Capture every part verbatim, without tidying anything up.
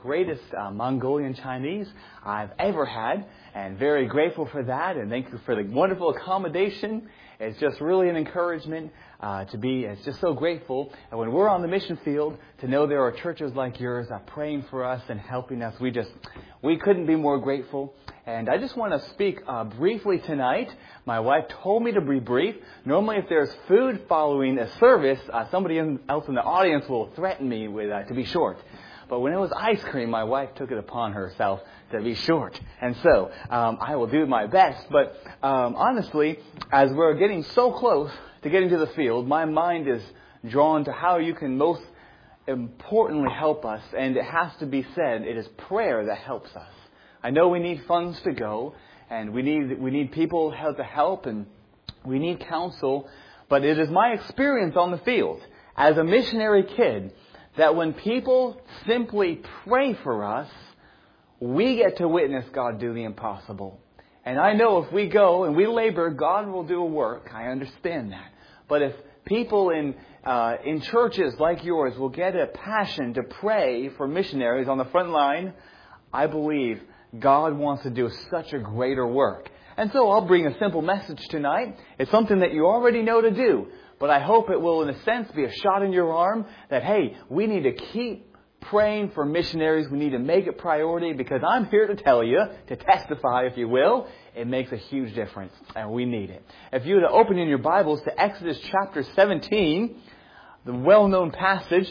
greatest uh, Mongolian Chinese I've ever had, and very grateful for that, and thank you for the wonderful accommodation. It's just really an encouragement uh, to be, it's just so grateful. And when we're on the mission field, to know there are churches like yours are praying for us and helping us, we just, we couldn't be more grateful. And I just want to speak uh, briefly tonight. My wife told me to be brief. Normally, if there's food following a service, uh, somebody in, else in the audience will threaten me with uh, to be short. But when it was ice cream, my wife took it upon herself to be short. And so um, I will do my best. But um, honestly, as we're getting so close to getting to the field, my mind is drawn to how you can most importantly help us. And it has to be said, it is prayer that helps us. I know we need funds to go, and we need we need people to help, and we need counsel. But it is my experience on the field as a missionary kid that when people simply pray for us, we get to witness God do the impossible. And I know if we go and we labor, God will do a work. I understand that. But if people in uh, in churches like yours will get a passion to pray for missionaries on the front line, I believe God wants to do such a greater work. And so I'll bring a simple message tonight. It's something that you already know to do. But I hope it will, in a sense, be a shot in your arm that, hey, we need to keep praying for missionaries. We need to make it priority, because I'm here to tell you, to testify, if you will, it makes a huge difference, and we need it. If you were to open in your Bibles to Exodus chapter seventeen, the well-known passage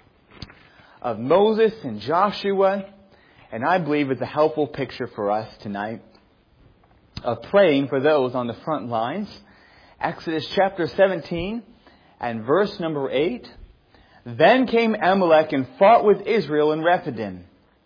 of Moses and Joshua, and I believe it's a helpful picture for us tonight of praying for those on the front lines. Exodus chapter seventeen and verse number eight. Then came Amalek and fought with Israel in Rephidim.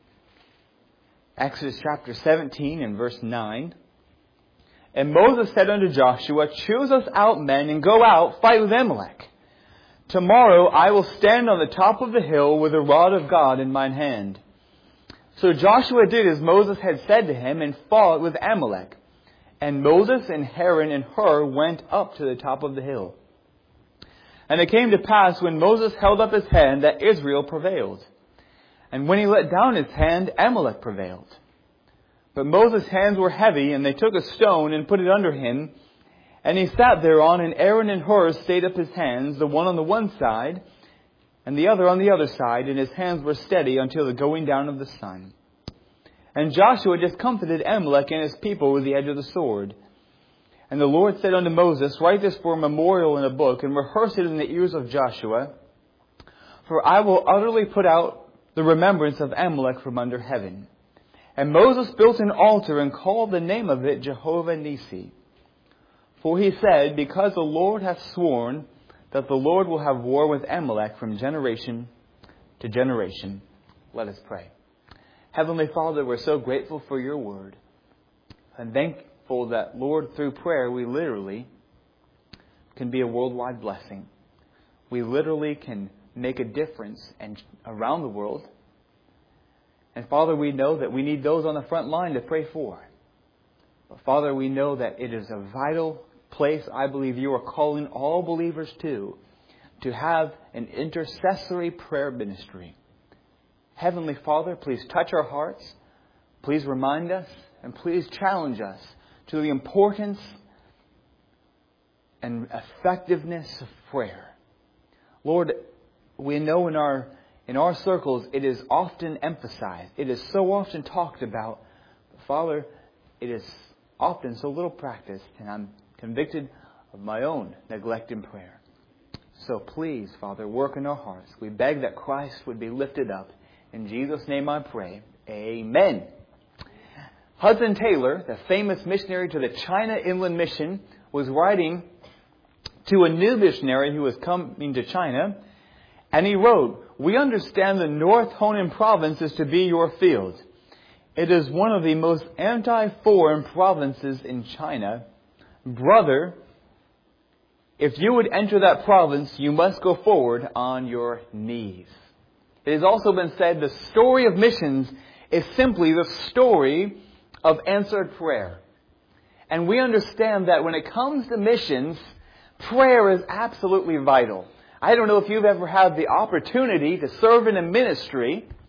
Exodus chapter seventeen and verse nine. And Moses said unto Joshua, choose us out men and go out, fight with Amalek. Tomorrow I will stand on the top of the hill with the rod of God in mine hand. So Joshua did as Moses had said to him and fought with Amalek. And Moses and Aaron and Hur went up to the top of the hill. And it came to pass when Moses held up his hand that Israel prevailed. And when he let down his hand, Amalek prevailed. But Moses' hands were heavy, and they took a stone and put it under him. And he sat thereon, and Aaron and Hur stayed up his hands, the one on the one side, and the other on the other side, and his hands were steady until the going down of the sun. And Joshua discomfited Amalek and his people with the edge of the sword. And the Lord said unto Moses, write this for a memorial in a book, and rehearse it in the ears of Joshua. For I will utterly put out the remembrance of Amalek from under heaven. And Moses built an altar and called the name of it Jehovah Nissi. For he said, because the Lord hath sworn that the Lord will have war with Amalek from generation to generation. Let us pray. Heavenly Father, we're so grateful for your word. And thankful that, Lord, through prayer, we literally can be a worldwide blessing. We literally can make a difference and around the world. And Father, we know that we need those on the front line to pray for. But Father, we know that it is a vital place I believe you are calling all believers to, to have an intercessory prayer ministry. Heavenly Father, please touch our hearts. Please remind us and please challenge us to the importance and effectiveness of prayer. Lord, we know in our in our circles it is often emphasized. It is so often talked about. But Father, it is often so little practiced, and I'm convicted of my own neglect in prayer. So please, Father, work in our hearts. We beg that Christ would be lifted up. In Jesus' name I pray. Amen. Hudson Taylor, the famous missionary to the China Inland Mission, was writing to a new missionary who was coming to China, and he wrote, we understand the North Honan province is to be your field. It is one of the most anti-foreign provinces in China. Brother, if you would enter that province, you must go forward on your knees. It has also been said the story of missions is simply the story of answered prayer. And we understand that when it comes to missions, prayer is absolutely vital. I don't know if you've ever had the opportunity to serve in a ministry,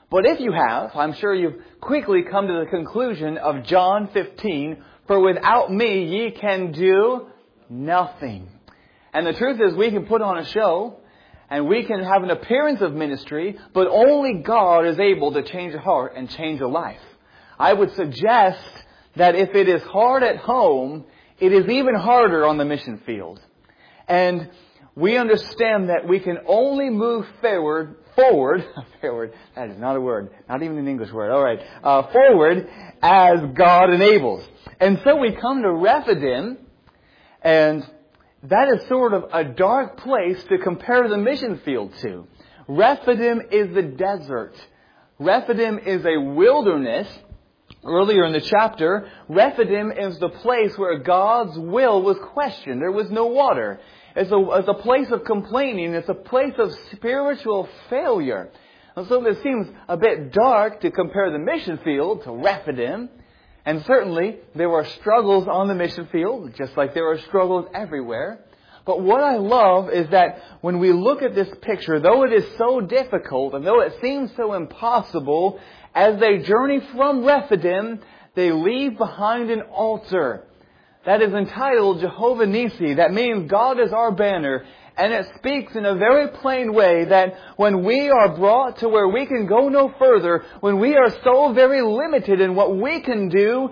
But if you have, I'm sure you've quickly come to the conclusion of John fifteen, for without me ye can do nothing. And the truth is we can put on a show and we can have an appearance of ministry, but only God is able to change a heart and change a life. I would suggest that if it is hard at home, it is even harder on the mission field. And we understand that we can only move forward, forward, forward, that is not a word, not even an English word, all right, uh, forward as God enables. And so we come to Rephidim, and that is sort of a dark place to compare the mission field to. Rephidim is the desert. Rephidim is a wilderness. Earlier in the chapter, Rephidim is the place where God's will was questioned. There was no water. It's a, it's a place of complaining. It's a place of spiritual failure. And so it seems a bit dark to compare the mission field to Rephidim. And certainly there were struggles on the mission field, just like there are struggles everywhere. But what I love is that when we look at this picture, though it is so difficult and though it seems so impossible, as they journey from Rephidim, they leave behind an altar that is entitled Jehovah Nissi. That means God is our banner. And it speaks in a very plain way that when we are brought to where we can go no further, when we are so very limited in what we can do,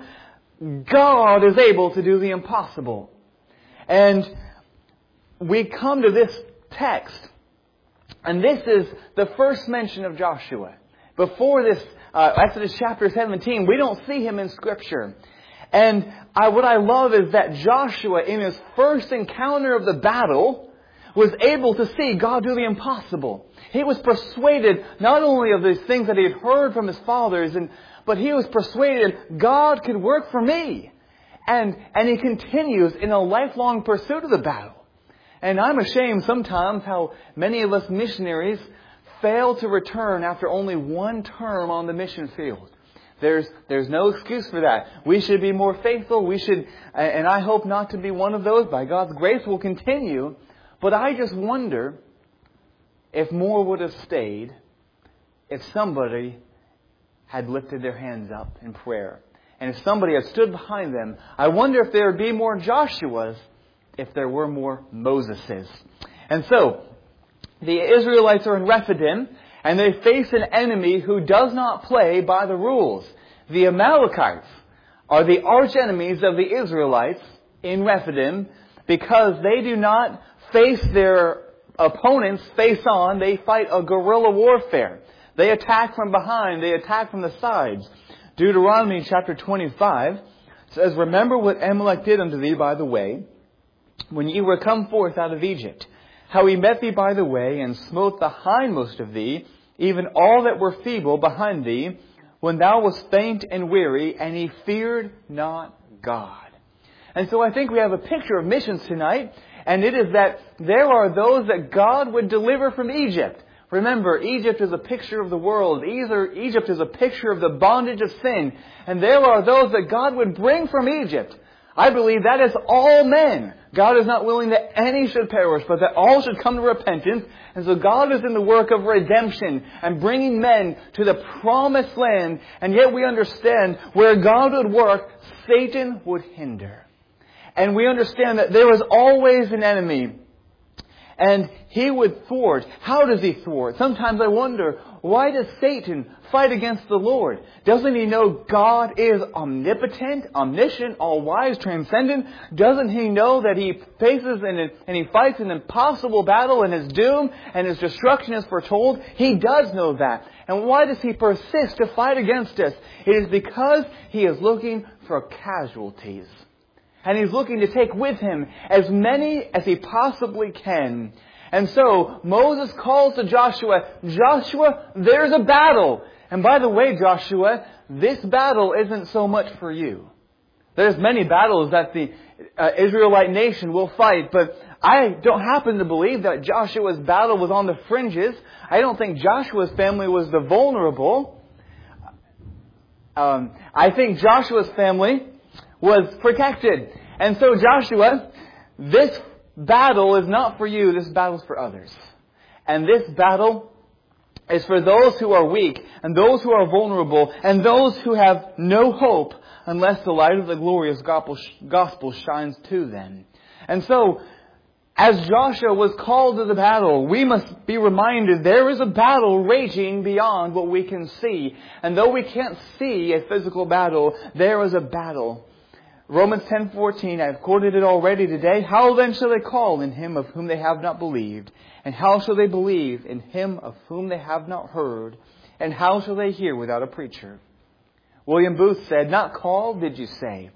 God is able to do the impossible. And we come to this text, and this is the first mention of Joshua. Before this, uh, Exodus chapter seventeen, we don't see him in Scripture. And I, what I love is that Joshua, in his first encounter of the battle, was able to see God do the impossible. He was persuaded not only of these things that he had heard from his fathers, and, but he was persuaded God could work for me. And, and he continues in a lifelong pursuit of the battle. And I'm ashamed sometimes how many of us missionaries fail to return after only one term on the mission field. There's, there's no excuse for that. We should be more faithful. We should, and I hope not to be one of those. By God's grace, we'll continue. But I just wonder if more would have stayed if somebody had lifted their hands up in prayer. And if somebody had stood behind them, I wonder if there would be more Joshuas if there were more Moseses. And so, the Israelites are in Rephidim, and they face an enemy who does not play by the rules. The Amalekites are the arch enemies of the Israelites in Rephidim because they do not face their opponents face on. They fight a guerrilla warfare. They attack from behind. They attack from the sides. Deuteronomy chapter twenty-five says, "Remember what Amalek did unto thee by the way, when ye were come forth out of Egypt, how he met thee by the way, and smote the hindmost of thee, even all that were feeble behind thee, when thou wast faint and weary, and he feared not God." And so I think we have a picture of missions tonight, and it is that there are those that God would deliver from Egypt. Remember, Egypt is a picture of the world. Either Egypt is a picture of the bondage of sin. And there are those that God would bring from Egypt. I believe that is all men. God is not willing that any should perish, but that all should come to repentance. And so God is in the work of redemption and bringing men to the promised land. And yet we understand where God would work, Satan would hinder. And we understand that there is always an enemy. And he would thwart. How does he thwart? Sometimes I wonder, why does Satan fight against the Lord? Doesn't he know God is omnipotent, omniscient, all-wise, transcendent? Doesn't he know that he faces an, and he fights an impossible battle and his doom and his destruction is foretold? He does know that. And why does he persist to fight against us? It is because he is looking for casualties. And he's looking to take with him as many as he possibly can. And so Moses calls to Joshua, "Joshua, there's a battle. And by the way, Joshua, this battle isn't so much for you. There's many battles that the uh, Israelite nation will fight, but I don't happen to believe that Joshua's battle was on the fringes. I don't think Joshua's family was the vulnerable. Um, I think Joshua's family was protected. And so Joshua, this battle is not for you, this battle is for others. And this battle is for those who are weak and those who are vulnerable and those who have no hope unless the light of the glorious gospel shines to them. And so, as Joshua was called to the battle, we must be reminded there is a battle raging beyond what we can see. And though we can't see a physical battle, there is a battle. Romans ten fourteen, I've quoted it already today. How then shall they call in Him of whom they have not believed? And how shall they believe in Him of whom they have not heard? And how shall they hear without a preacher? William Booth said, not called, did you say?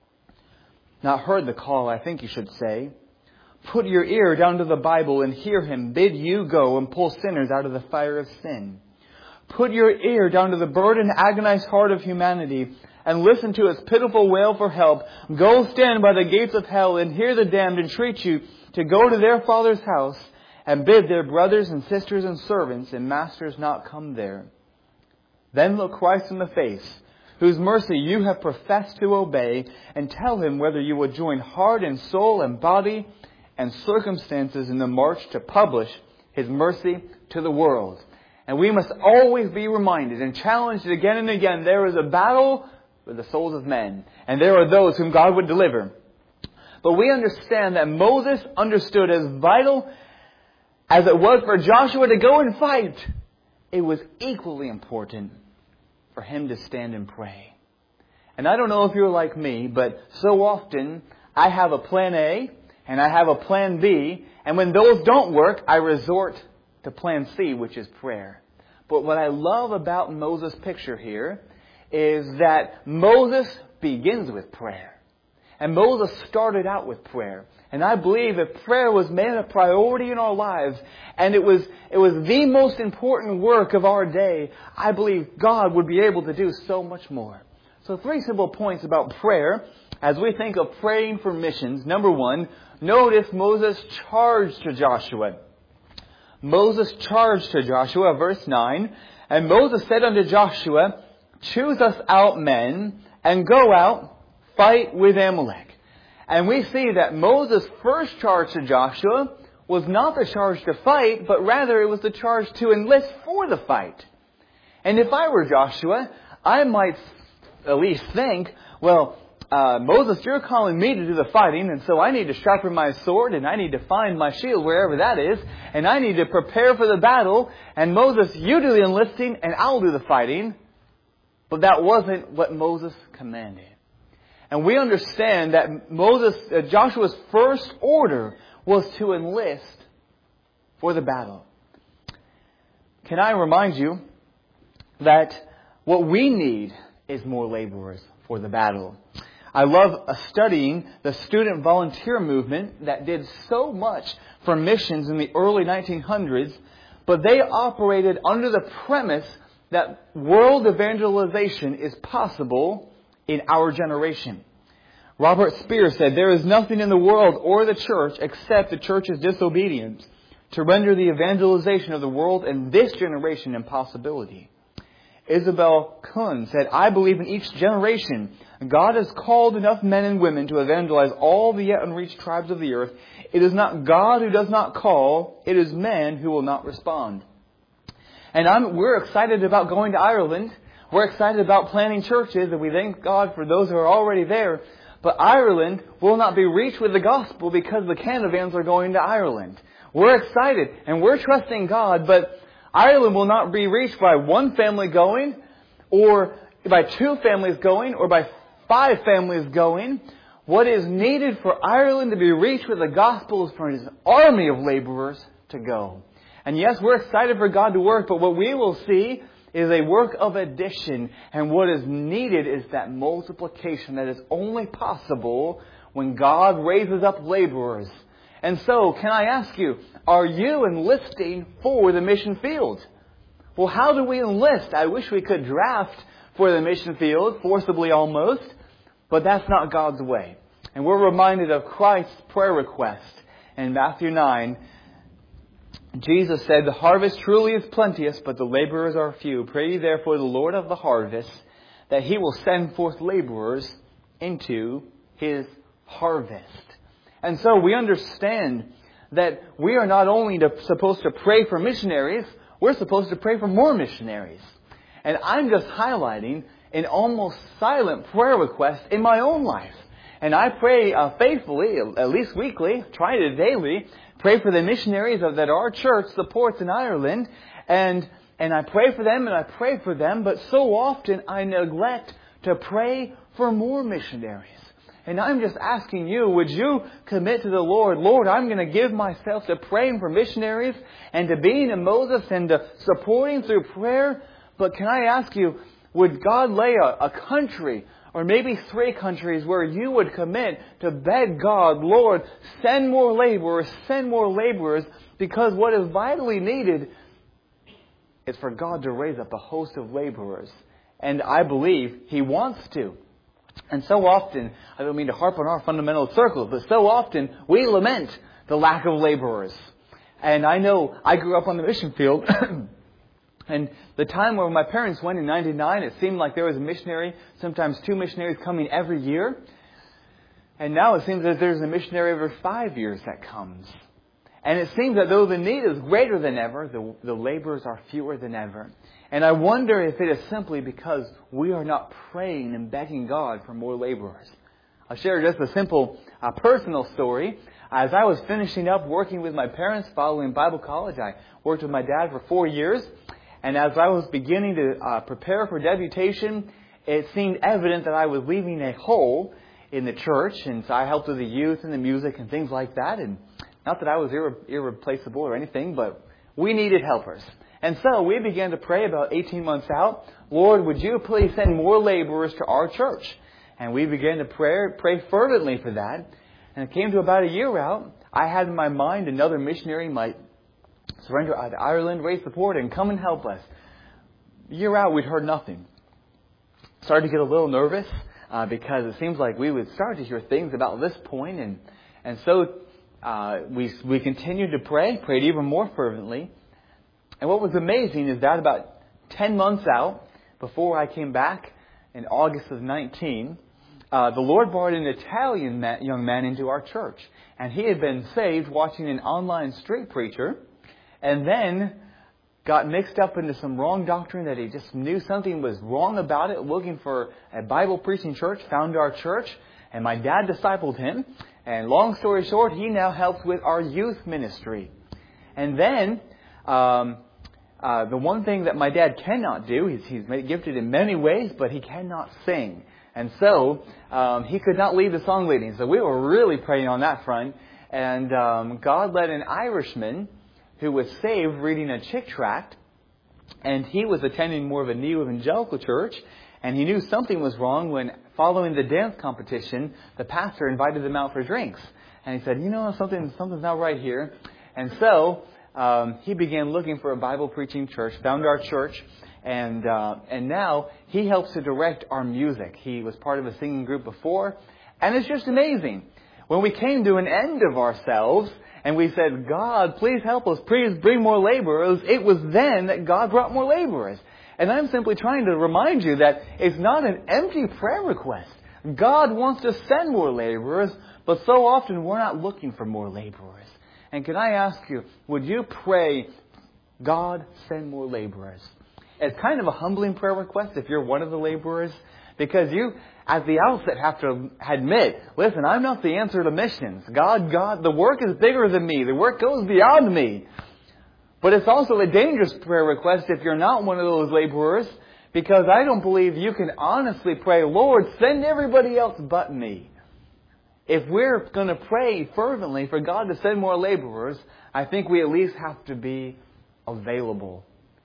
Not heard the call, I think you should say. Put your ear down to the Bible and hear Him bid you go and pull sinners out of the fire of sin. Put your ear down to the burdened, agonized heart of humanity and listen to its pitiful wail for help. Go stand by the gates of hell and hear the damned entreat you to go to their Father's house and bid their brothers and sisters and servants and masters not come there. Then look Christ in the face, whose mercy you have professed to obey, and tell Him whether you will join heart and soul and body and circumstances in the march to publish His mercy to the world. And we must always be reminded and challenged again and again, there is a battle for the souls of men, and there are those whom God would deliver. But we understand that Moses understood as vital as it was for Joshua to go and fight, it was equally important for him to stand and pray. And I don't know if you're like me, but so often I have a plan A and I have a plan B, and when those don't work, I resort to plan C, which is prayer. But what I love about Moses' picture here is that Moses begins with prayer. And Moses started out with prayer. And I believe if prayer was made a priority in our lives, and it was it was the most important work of our day, I believe God would be able to do so much more. So three simple points about prayer as we think of praying for missions. Number one, notice Moses charged to Joshua. Moses charged to Joshua, verse nine, and Moses said unto Joshua, choose us out men, and go out, fight with Amalek. And we see that Moses' first charge to Joshua was not the charge to fight, but rather it was the charge to enlist for the fight. And if I were Joshua, I might at least think, well, uh, Moses, you're calling me to do the fighting, and so I need to sharpen my sword, and I need to find my shield wherever that is, and I need to prepare for the battle, and Moses, you do the enlisting, and I'll do the fighting. But that wasn't what Moses commanded. And we understand that Moses, uh, Joshua's first order was to enlist for the battle. Can I remind you that what we need is more laborers for the battle? I love uh, studying the student volunteer movement that did so much for missions in the early nineteen hundreds, but they operated under the premise that world evangelization is possible in our generation. Robert Spears said, there is nothing in the world or the church except the church's disobedience to render the evangelization of the world in this generation impossibility. Isabel Kuhn said, I believe in each generation God has called enough men and women to evangelize all the yet unreached tribes of the earth. It is not God who does not call, it is men who will not respond. And I'm, we're excited about going to Ireland. We're excited about planting churches, and we thank God for those who are already there. But Ireland will not be reached with the gospel because the Canavans are going to Ireland. We're excited, and we're trusting God, but Ireland will not be reached by one family going, or by two families going, or by five families going. What is needed for Ireland to be reached with the gospel is for an army of laborers to go. And yes, we're excited for God to work, but what we will see is a work of addition. And what is needed is that multiplication that is only possible when God raises up laborers. And so, can I ask you, are you enlisting for the mission field? Well, how do we enlist? I wish we could draft for the mission field, forcibly almost, but that's not God's way. And we're reminded of Christ's prayer request in Matthew nine. Jesus said, the harvest truly is plenteous, but the laborers are few. Pray ye therefore the Lord of the harvest, that He will send forth laborers into His harvest. And so we understand that we are not only to, supposed to pray for missionaries, we're supposed to pray for more missionaries. And I'm just highlighting an almost silent prayer request in my own life. And I pray uh, faithfully, at least weekly, try to daily, pray for the missionaries of, that our church supports in Ireland. And, and I pray for them and I pray for them. But so often I neglect to pray for more missionaries. And I'm just asking you, would you commit to the Lord? Lord, I'm going to give myself to praying for missionaries and to being a Moses and to supporting through prayer. But can I ask you, would God lay a, a country or maybe three countries where you would commit to beg God, Lord, send more laborers, send more laborers, because what is vitally needed is for God to raise up a host of laborers. And I believe He wants to. And so often, I don't mean to harp on our fundamental circles, but so often we lament the lack of laborers. And I know I grew up on the mission field. And the time where my parents went in ninety-nine, it seemed like there was a missionary, sometimes two missionaries coming every year. And now it seems that there's a missionary every five years that comes. And it seems that though the need is greater than ever, the, the laborers are fewer than ever. And I wonder if it is simply because we are not praying and begging God for more laborers. I'll share just a simple uh, personal story. As I was finishing up working with my parents following Bible college, I worked with my dad for four years. And as I was beginning to uh, prepare for deputation, it seemed evident that I was leaving a hole in the church. And so I helped with the youth and the music and things like that. And not that I was irre- irreplaceable or anything, but we needed helpers. And so we began to pray about eighteen months out, Lord, would you please send more laborers to our church? And we began to pray, pray fervently for that. And it came to about a year out. I had in my mind another missionary might surrender to Ireland, raise support, and come and help us. A year out, we'd heard nothing. Started to get a little nervous uh, because it seems like we would start to hear things about this point. And, and so uh, we, we continued to pray, prayed even more fervently. And what was amazing is that about ten months out, before I came back in August of nineteen, uh, the Lord brought an Italian man, young man into our church. And he had been saved watching an online street preacher, and then got mixed up into some wrong doctrine that he just knew something was wrong about it, looking for a Bible-preaching church, found our church, and my dad discipled him. And long story short, he now helps with our youth ministry. And then Um, Uh, the one thing that my dad cannot do, he's, he's gifted in many ways, but he cannot sing. And so um, he could not lead the song leading. So we were really praying on that front. And um, God led an Irishman who was saved reading a Chick tract. And he was attending more of a neo-evangelical church. And he knew something was wrong when, following the dance competition, the pastor invited them out for drinks. And he said, you know, something something's not right here. And so Um, he began looking for a Bible-preaching church, found our church, and uh, and now he helps to direct our music. He was part of a singing group before, and it's just amazing. When we came to an end of ourselves, and we said, God, please help us, please bring more laborers, it was then that God brought more laborers. And I'm simply trying to remind you that it's not an empty prayer request. God wants to send more laborers, but so often we're not looking for more laborers. And can I ask you, would you pray, God, send more laborers? It's kind of a humbling prayer request if you're one of the laborers, because you, at the outset, have to admit, listen, I'm not the answer to missions. God, God, the work is bigger than me. The work goes beyond me. But it's also a dangerous prayer request if you're not one of those laborers, because I don't believe you can honestly pray, Lord, send everybody else but me. If we're going to pray fervently for God to send more laborers, I think we at least have to be available.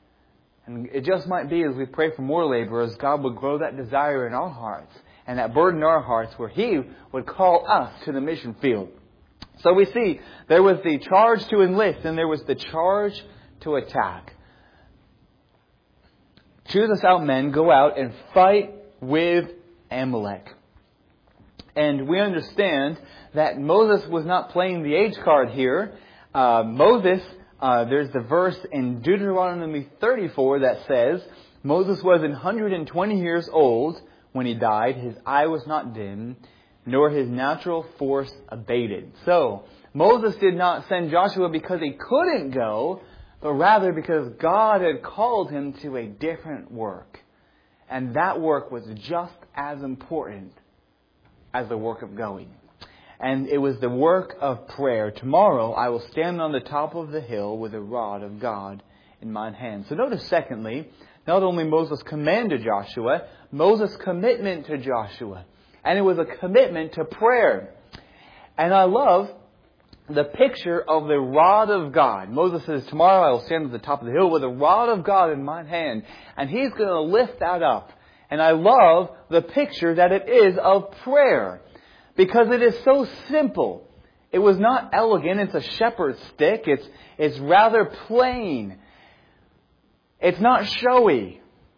And it just might be as we pray for more laborers, God would grow that desire in our hearts and that burden in our hearts where He would call us to the mission field. So we see there was the charge to enlist and there was the charge to attack. Choose us out men, go out and fight with Amalek. And we understand that Moses was not playing the age card here. Uh, Moses, uh, there's the verse in Deuteronomy thirty-four that says, Moses was one hundred twenty years old when he died. His eye was not dim, nor his natural force abated. So, Moses did not send Joshua because he couldn't go, but rather because God had called him to a different work. And that work was just as important as the work of going. And it was the work of prayer. Tomorrow I will stand on the top of the hill with the rod of God in mine hand. So notice, secondly, not only Moses' command to Joshua, Moses' commitment to Joshua. And it was a commitment to prayer. And I love the picture of the rod of God. Moses says, tomorrow I will stand at the top of the hill with the rod of God in my hand. And he's going to lift that up. And I love the picture that it is of prayer. Because it is so simple. It was not elegant. It's a shepherd's stick. It's, it's rather plain. It's not showy.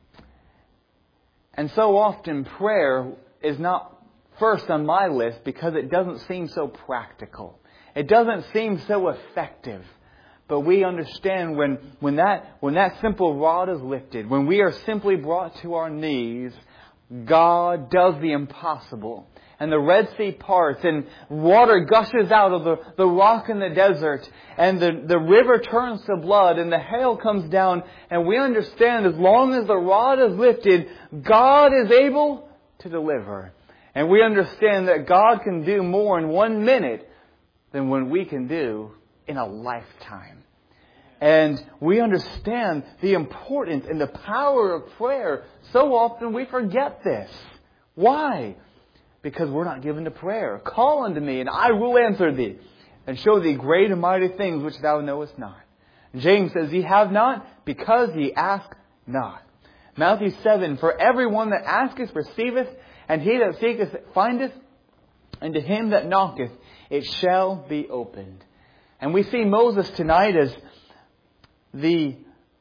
And so often prayer is not first on my list because it doesn't seem so practical. It doesn't seem so effective. But we understand when, when, that, when that simple rod is lifted, when we are simply brought to our knees, God does the impossible. And the Red Sea parts, and water gushes out of the, the rock in the desert, and the, the river turns to blood, and the hail comes down, and we understand as long as the rod is lifted, God is able to deliver. And we understand that God can do more in one minute than what we can do in a lifetime. And we understand the importance and the power of prayer. So often we forget this. Why? Because we're not given to prayer. Call unto me, and I will answer thee, and show thee great and mighty things which thou knowest not. James says, ye have not, because ye ask not. Matthew seven, for everyone that asketh receiveth, and he that seeketh findeth, and to him that knocketh it shall be opened. And we see Moses tonight as the,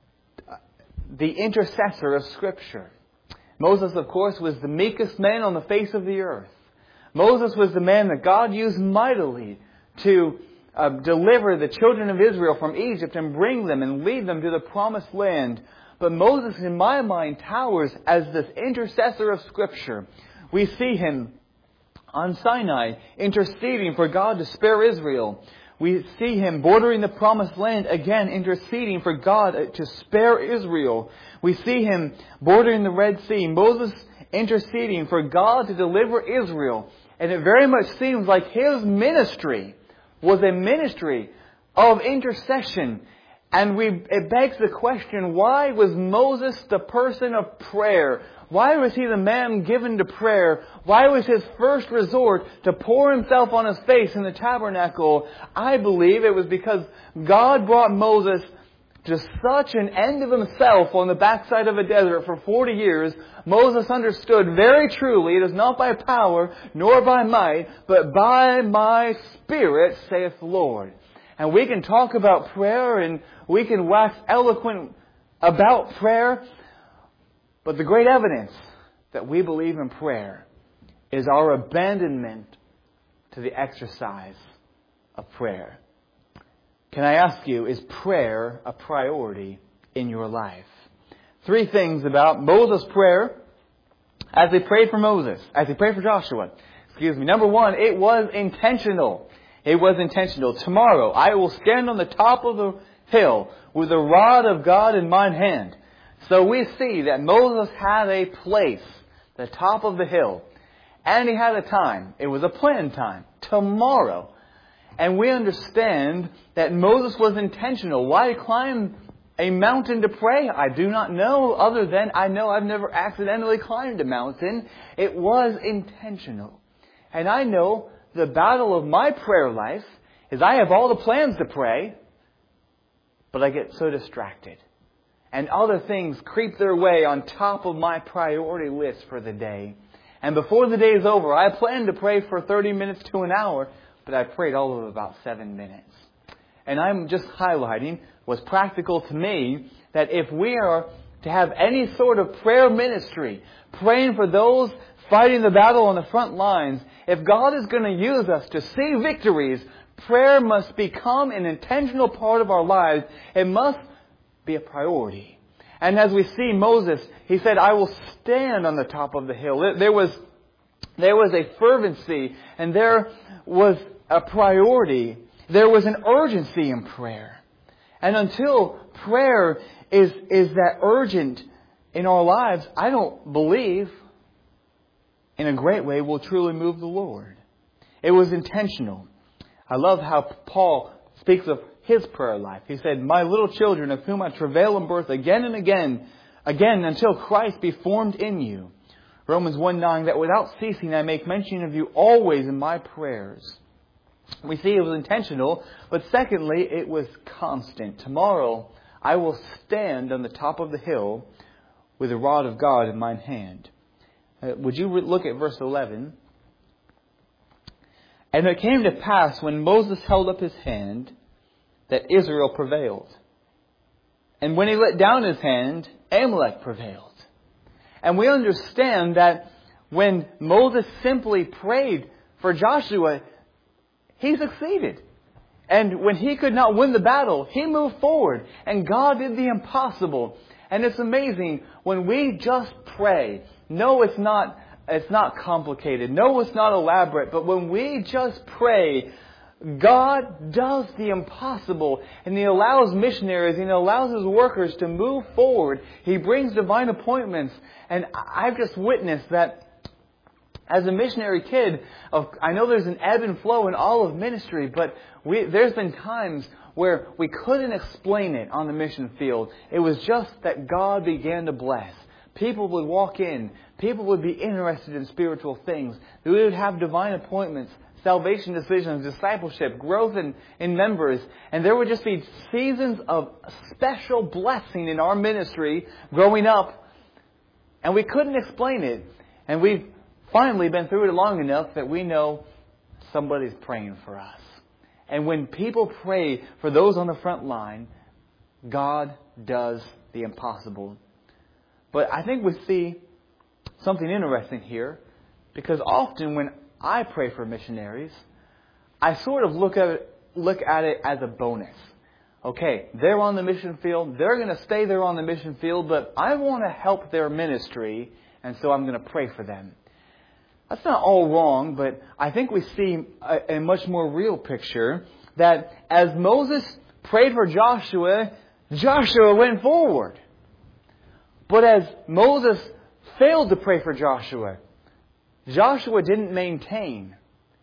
the intercessor of Scripture. Moses, of course, was the meekest man on the face of the earth. Moses was the man that God used mightily to uh, deliver the children of Israel from Egypt and bring them and lead them to the promised land. But Moses, in my mind, towers as this intercessor of Scripture. We see him on Sinai interceding for God to spare Israel. We see him bordering the promised land, again interceding for God to spare Israel. We see him bordering the Red Sea. Moses interceding for God to deliver Israel. And it very much seems like his ministry was a ministry of intercession. And we, it begs the question, why was Moses the person of prayer? Why was he the man given to prayer? Why was his first resort to pour himself on his face in the tabernacle? I believe it was because God brought Moses to such an end of himself on the backside of a desert for forty years. Moses understood very truly, it is not by power nor by might, but by my Spirit, saith the Lord. And we can talk about prayer and we can wax eloquent about prayer, but the great evidence that we believe in prayer is our abandonment to the exercise of prayer. Can I ask you, is prayer a priority in your life? Three things about Moses' prayer as he prayed for Moses, as he prayed for Joshua. Excuse me. Number one, it was intentional. It was intentional. Tomorrow I will stand on the top of the hill with the rod of God in mine hand. So we see that Moses had a place, the top of the hill. And he had a time. It was a planned time. Tomorrow. And we understand that Moses was intentional. Why climb a mountain to pray? I do not know, other than I know I've never accidentally climbed a mountain. It was intentional. And I know the battle of my prayer life is I have all the plans to pray, but I get so distracted. And other things creep their way on top of my priority list for the day. And before the day is over, I plan to pray for thirty minutes to an hour, but I prayed all of about seven minutes. And I'm just highlighting what's practical to me, that if we are to have any sort of prayer ministry, praying for those fighting the battle on the front lines, if God is going to use us to see victories, prayer must become an intentional part of our lives. It must be a priority. And as we see Moses, he said, I will stand on the top of the hill. There was, there was a fervency, and there was a priority. There was an urgency in prayer. And until prayer is, is that urgent in our lives, I don't believe, in a great way, we'll truly move the Lord. It was intentional. I love how Paul speaks of his prayer life. He said, "My little children, of whom I travail in birth again and again, again until Christ be formed in you." Romans one nine, "That without ceasing I make mention of you always in my prayers." We see it was intentional, but secondly, it was constant. "Tomorrow I will stand on the top of the hill with the rod of God in mine hand." Uh, would you re- look at verse eleven? "And it came to pass when Moses held up his hand that Israel prevailed. And when he let down his hand, Amalek prevailed." And we understand that when Moses simply prayed for Joshua, he succeeded. And when he could not win the battle, he moved forward. And God did the impossible. And it's amazing when we just pray. No, it's not, it's not complicated. No, it's not elaborate. But when we just pray, God does the impossible. And He allows missionaries and He allows His workers to move forward. He brings divine appointments. And I've just witnessed that as a missionary kid, I know there's an ebb and flow in all of ministry, but we, there's been times where we couldn't explain it on the mission field. It was just that God began to bless. People would walk in. People would be interested in spiritual things. We would have divine appointments, salvation decisions, discipleship, growth in, in members. And there would just be seasons of special blessing in our ministry growing up. And we couldn't explain it. And we've finally been through it long enough that we know somebody's praying for us. And when people pray for those on the front line, God does the impossible. But I think we see something interesting here, because often when I pray for missionaries, I sort of look at it, look at it as a bonus. Okay, they're on the mission field, they're going to stay there on the mission field, but I want to help their ministry, and so I'm going to pray for them. That's not all wrong, but I think we see a, a much more real picture that as Moses prayed for Joshua, Joshua went forward. But as Moses failed to pray for Joshua, Joshua didn't maintain.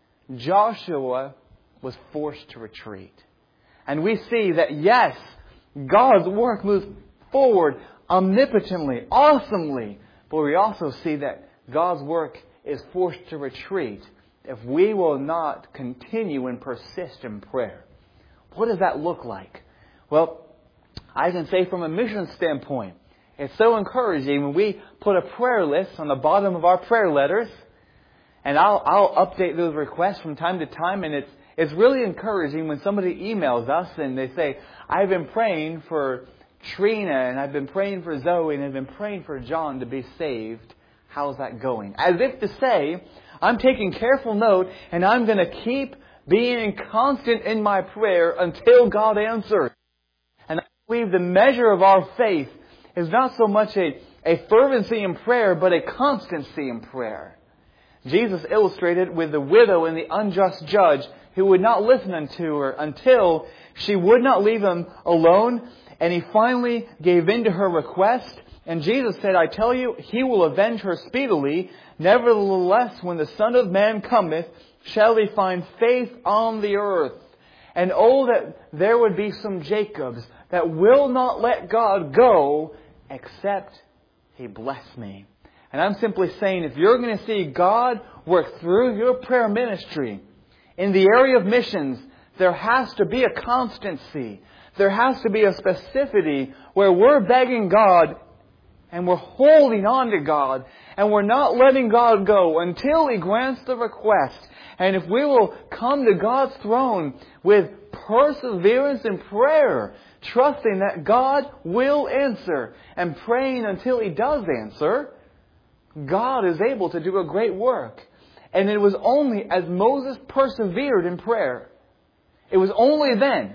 Joshua was forced to retreat. And we see that, yes, God's work moves forward omnipotently, awesomely. But we also see that God's work is forced to retreat if we will not continue and persist in prayer. What does that look like? Well, I can say from a mission standpoint, it's so encouraging when we put a prayer list on the bottom of our prayer letters, and I'll, I'll update those requests from time to time, and it's it's really encouraging when somebody emails us and they say, "I've been praying for Trina, and I've been praying for Zoe, and I've been praying for John to be saved. How's that going?" As if to say, I'm taking careful note, and I'm going to keep being constant in my prayer until God answers. And I believe the measure of our faith is not so much a, a fervency in prayer, but a constancy in prayer. Jesus illustrated with the widow and the unjust judge who would not listen unto her until she would not leave him alone. And he finally gave in to her request. And Jesus said, "I tell you, He will avenge her speedily. Nevertheless, when the Son of Man cometh, shall He find faith on the earth?" And oh, that there would be some Jacobs that will not let God go except He bless me. And I'm simply saying, if you're going to see God work through your prayer ministry in the area of missions, there has to be a constancy. There has to be a specificity where we're begging God and we're holding on to God and we're not letting God go until He grants the request. And if we will come to God's throne with perseverance in prayer, trusting that God will answer and praying until He does answer, God is able to do a great work. And it was only as Moses persevered in prayer, it was only then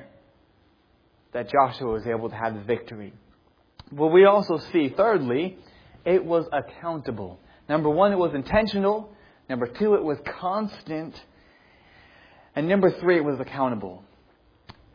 that Joshua was able to have the victory. But we also see, thirdly, it was accountable. Number one, it was intentional. Number two, it was constant. And number three, it was accountable.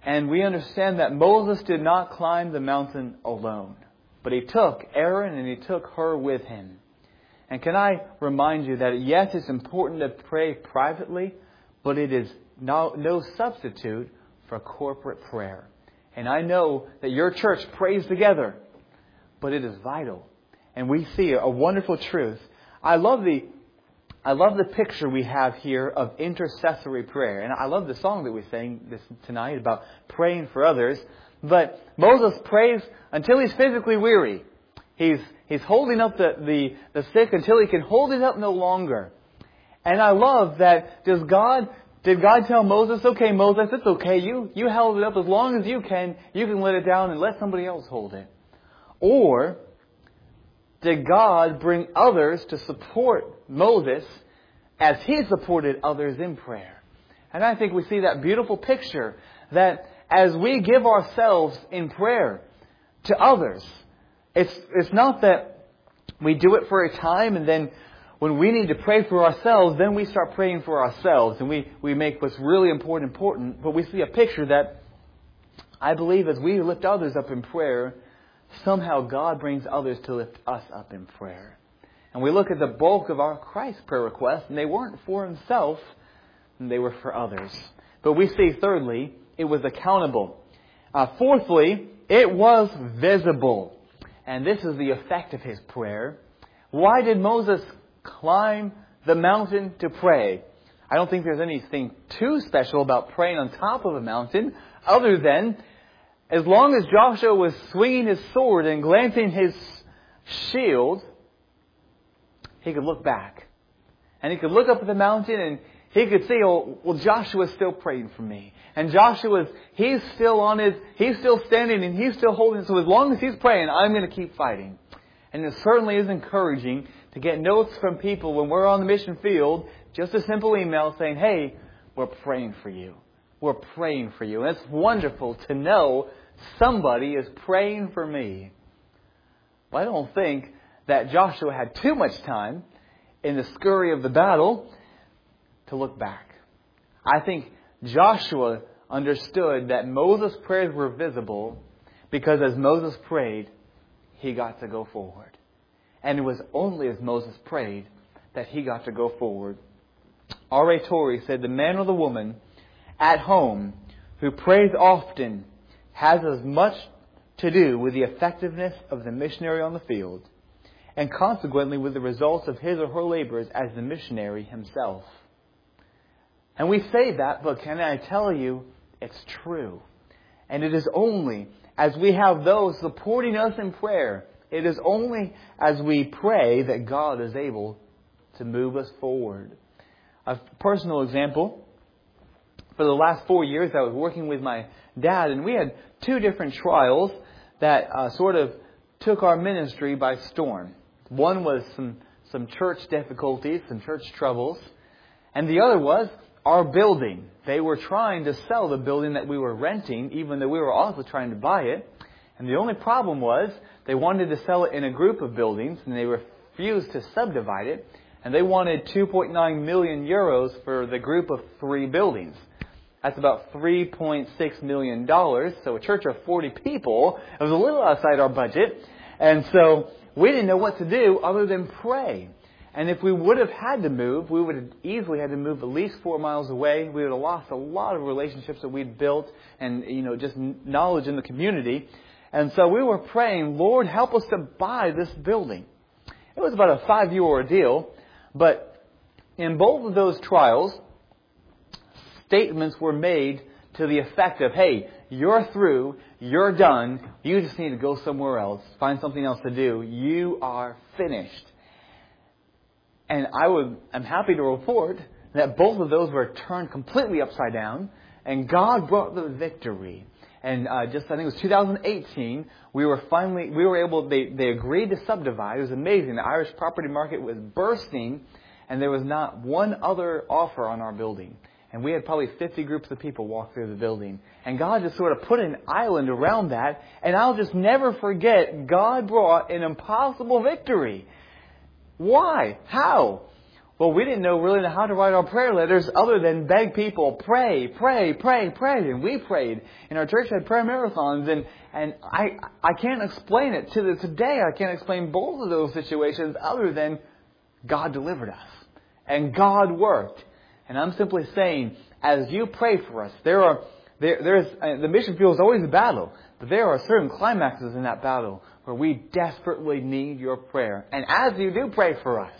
And we understand that Moses did not climb the mountain alone, but he took Aaron and he took her with him. And can I remind you that yes, it's important to pray privately, but it is no, no substitute for corporate prayer. And I know that your church prays together, but it is vital. And we see a wonderful truth. I love the I love the picture we have here of intercessory prayer. And I love the song that we sang this tonight about praying for others. But Moses prays until he's physically weary. He's he's holding up the, the, the stick until he can hold it up no longer. And I love that does God did God tell Moses, okay, Moses, it's okay. You you held it up as long as you can. You can let it down and let somebody else hold it. Or did God bring others to support Moses as he supported others in prayer? And I think we see that beautiful picture that as we give ourselves in prayer to others, it's it's not that we do it for a time and then when we need to pray for ourselves, then we start praying for ourselves and we, we make what's really important important. But we see a picture that I believe as we lift others up in prayer, somehow God brings others to lift us up in prayer. And we look at the bulk of our Christ prayer requests, and they weren't for himself, and they were for others. But we see, thirdly, it was accountable. Uh, fourthly, it was visible. And this is the effect of his prayer. Why did Moses climb the mountain to pray? I don't think there's anything too special about praying on top of a mountain, other than as long as Joshua was swinging his sword and glancing his shield, he could look back. And he could look up at the mountain and he could see, oh, well, Joshua's still praying for me. And Joshua's, he's still on his, he's still standing and he's still holding. So as long as he's praying, I'm going to keep fighting. And it certainly is encouraging to get notes from people when we're on the mission field, just a simple email saying, hey, we're praying for you. We're praying for you. And it's wonderful to know somebody is praying for me. Well, I don't think that Joshua had too much time in the scurry of the battle to look back. I think Joshua understood that Moses' prayers were visible because as Moses prayed, he got to go forward. And it was only as Moses prayed that he got to go forward. R A Torrey said, the man or the woman at home who prays often has as much to do with the effectiveness of the missionary on the field and consequently with the results of his or her labors as the missionary himself. And we say that, but can I tell you, it's true. And it is only as we have those supporting us in prayer, it is only as we pray that God is able to move us forward. A personal example, for the last four years I was working with my dad, and we had two different trials that uh, sort of took our ministry by storm. One was some, some church difficulties, some church troubles, and the other was our building. They were trying to sell the building that we were renting, even though we were also trying to buy it. And the only problem was they wanted to sell it in a group of buildings, and they refused to subdivide it. And they wanted two point nine million euros for the group of three buildings. That's about three point six million dollars. So a church of forty people, it was a little outside our budget. And so we didn't know what to do other than pray. And if we would have had to move, we would have easily had to move at least four miles away. We would have lost a lot of relationships that we'd built and, you know, just knowledge in the community. And so we were praying, Lord, help us to buy this building. It was about a five-year ordeal. But in both of those trials, statements were made to the effect of, hey, you're through, you're done, you just need to go somewhere else, find something else to do, you are finished. And I would, I'm happy to report that both of those were turned completely upside down, and God brought the victory. And uh, just, I think it was two thousand eighteen, we were finally, we were able, they, they agreed to subdivide. It was amazing. The Irish property market was bursting, and there was not one other offer on our building. And we had probably fifty groups of people walk through the building. And God just sort of put an island around that. And I'll just never forget, God brought an impossible victory. Why? How? well, we didn't know really how to write our prayer letters other than beg people, pray, pray, pray, pray. And we prayed. And our church had prayer marathons. And, and I, I can't explain it. To the, today, I can't explain both of those situations other than God delivered us. And God worked. And I'm simply saying, as you pray for us, there are there there's uh, the mission field is always a battle, but there are certain climaxes in that battle where we desperately need your prayer. And as you do pray for us,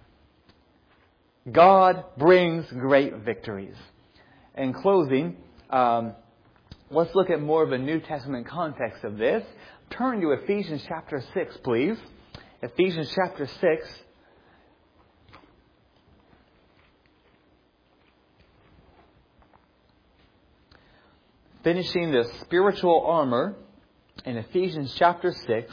God brings great victories. In closing, um, let's look at more of a New Testament context of this. Turn to Ephesians chapter six, please. Ephesians chapter six. Finishing the spiritual armor in Ephesians chapter six.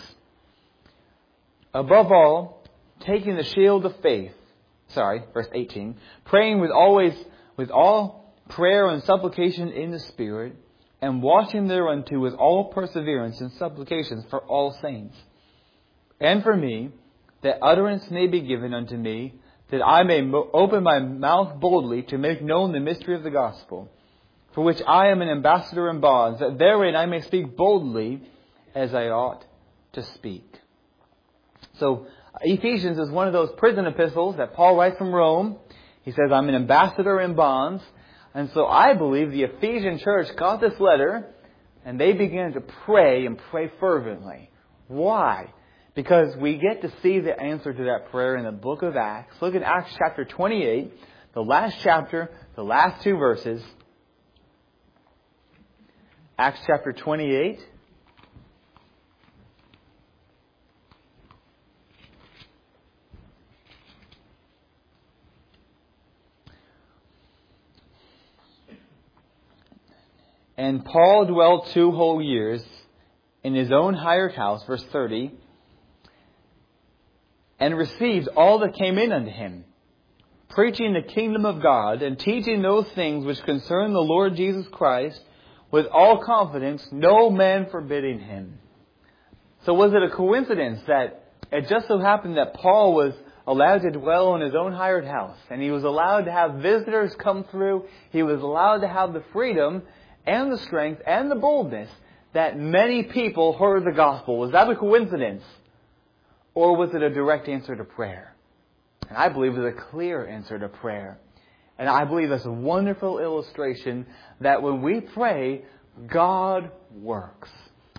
Above all, taking the shield of faith. Sorry, verse eighteen. Praying with always with all prayer and supplication in the Spirit, and watching thereunto with all perseverance and supplications for all saints. And for me, that utterance may be given unto me, that I may mo- open my mouth boldly to make known the mystery of the gospel, for which I am an ambassador in bonds, that therein I may speak boldly as I ought to speak. So, Ephesians is one of those prison epistles that Paul writes from Rome. He says, I'm an ambassador in bonds. And so I believe the Ephesian church got this letter and they began to pray and pray fervently. Why? Because we get to see the answer to that prayer in the book of Acts. Look at Acts chapter twenty-eight, the last chapter, the last two verses. Acts chapter twenty-eight. And Paul dwelt two whole years in his own hired house, verse thirty, and received all that came in unto him, preaching the kingdom of God, and teaching those things which concern the Lord Jesus Christ, with all confidence, no man forbidding him. So was it a coincidence that it just so happened that Paul was allowed to dwell in his own hired house, and he was allowed to have visitors come through, he was allowed to have the freedom and the strength and the boldness that many people heard the gospel? Was that a coincidence? Or was it a direct answer to prayer? And I believe it was a clear answer to prayer. And I believe that's a wonderful illustration that when we pray, God works.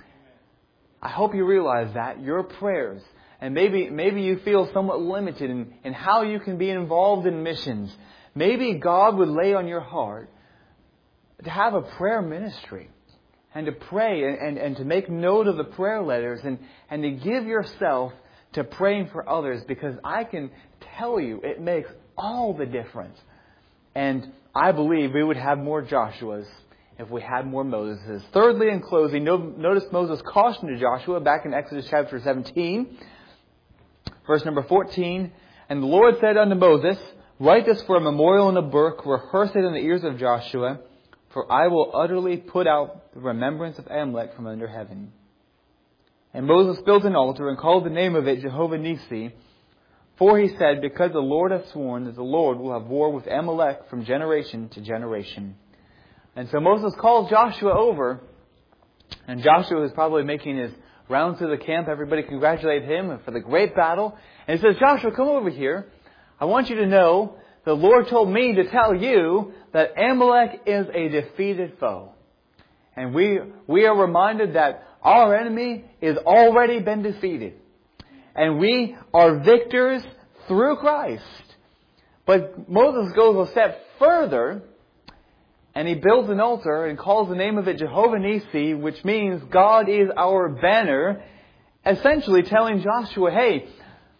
I hope you realize that your prayers, and maybe maybe you feel somewhat limited in, in how you can be involved in missions. Maybe God would lay on your heart to have a prayer ministry and to pray and, and, and to make note of the prayer letters and, and to give yourself to praying for others, because I can tell you it makes all the difference. And I believe we would have more Joshuas if we had more Moseses. Thirdly, in closing, notice Moses cautioned to Joshua back in Exodus chapter seventeen, verse number fourteen. And the Lord said unto Moses, write this for a memorial in a book, rehearse it in the ears of Joshua, for I will utterly put out the remembrance of Amalek from under heaven. And Moses built an altar and called the name of it Jehovah Nissi. For he said, because the Lord hath sworn that the Lord will have war with Amalek from generation to generation. And so Moses calls Joshua over. And Joshua is probably making his rounds through the camp. Everybody congratulate him for the great battle. And he says, Joshua, come over here. I want you to know the Lord told me to tell you that Amalek is a defeated foe. And we, we are reminded that our enemy is already been defeated. And we are victors through Christ. But Moses goes a step further, and he builds an altar and calls the name of it Jehovah Nissi, which means God is our banner, essentially telling Joshua, hey,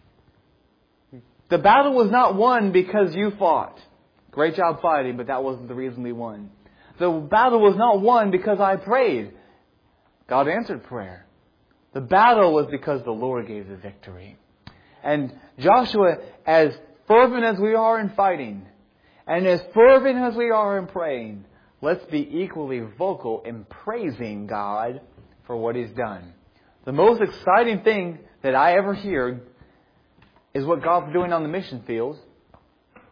the battle was not won because you fought. Great job fighting, but that wasn't the reason we won. The battle was not won because I prayed. God answered prayer. The battle was because the Lord gave the victory. And Joshua, as fervent as we are in fighting, and as fervent as we are in praying, let's be equally vocal in praising God for what He's done. The most exciting thing that I ever hear is what God's doing on the mission field.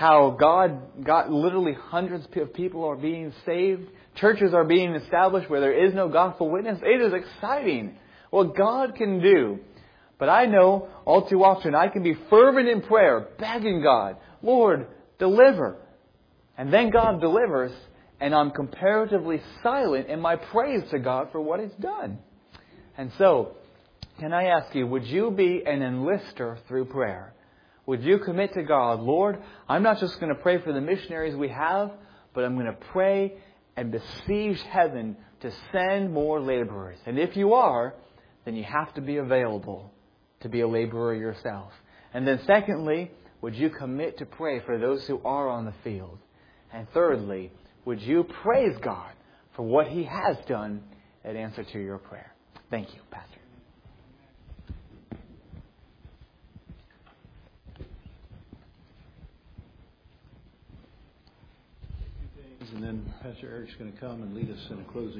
how God got literally hundreds of people are being saved. Churches are being established where there is no gospel witness. It is exciting what God can do. But I know all too often I can be fervent in prayer, begging God, Lord, deliver. And then God delivers, and I'm comparatively silent in my praise to God for what He's done. And so, can I ask you, would you be an enlister through prayer? Would you commit to God, Lord, I'm not just going to pray for the missionaries we have, but I'm going to pray and besiege heaven to send more laborers. And if you are, then you have to be available to be a laborer yourself. And then secondly, would you commit to pray for those who are on the field? And thirdly, would you praise God for what He has done in answer to your prayer? Thank you, Pastor. And then Pastor Eric's going to come and lead us in a closing.